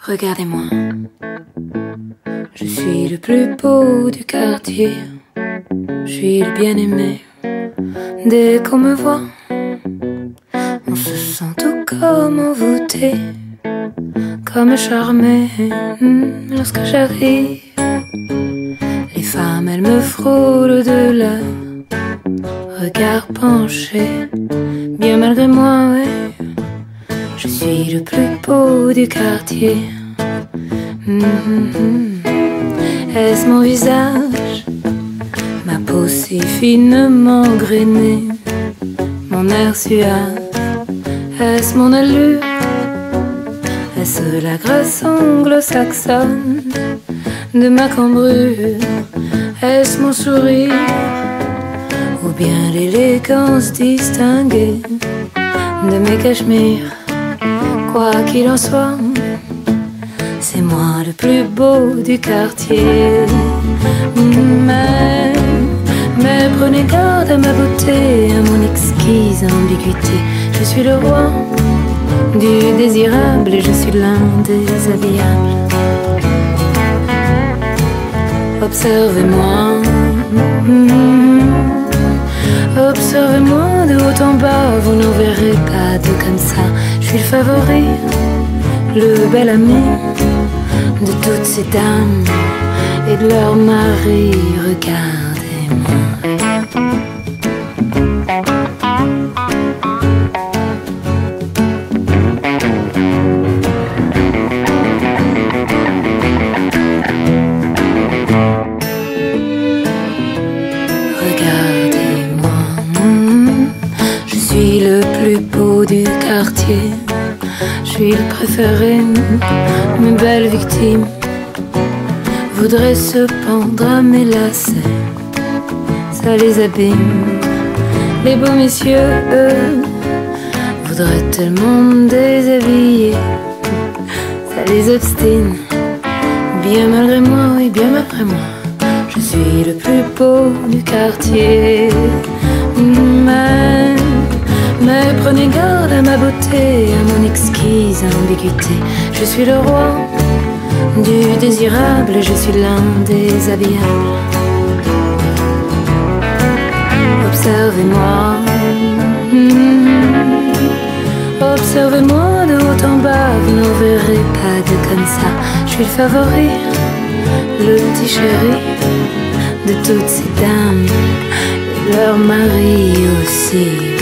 Regardez-moi, je suis le plus beau du quartier, je suis le bien-aimé. Dès qu'on me voit, on se sent tout comme envoûté, comme charmé. Lorsque j'arrive, les femmes elles me frôlent de leur regard penché. Bien malgré moi, ouais, je suis le plus beau du quartier. Est-ce mon visage, ma peau si finement grainée, mon air suave? Est-ce mon allure? Est-ce la grâce anglo-saxonne de ma cambrure? Est-ce mon sourire? Ou bien l'élégance distinguée de mes cachemires? Quoi qu'il en soit, c'est moi le plus beau du quartier. Mais prenez garde à ma beauté, à mon exquise ambiguïté. Je suis le roi du désirable et je suis l'un des habillables. Observez-moi, observez-moi de haut en bas, vous n'en verrez pas deux comme ça. Je suis le favori, le bel ami de toutes ces dames et de leurs maris. Regardez-moi. Regardez-moi, je suis le plus beau du quartier. Je suis le préféré, mes belles victimes voudraient se pendre à mes lacets, ça les abîme. Les beaux messieurs, eux, voudraient tellement me déshabiller, ça les obstine. Bien malgré moi, oui, bien malgré moi, je suis le plus beau du quartier. Mais prenez garde à ma beauté, à mon exquise ambiguïté. Je suis le roi du désirable et je suis l'un des habillables. Observez-moi, observez-moi de haut en bas, vous n'en verrez pas deux comme ça. Je suis le favori, le petit chéri de toutes ces dames et leurs maris aussi.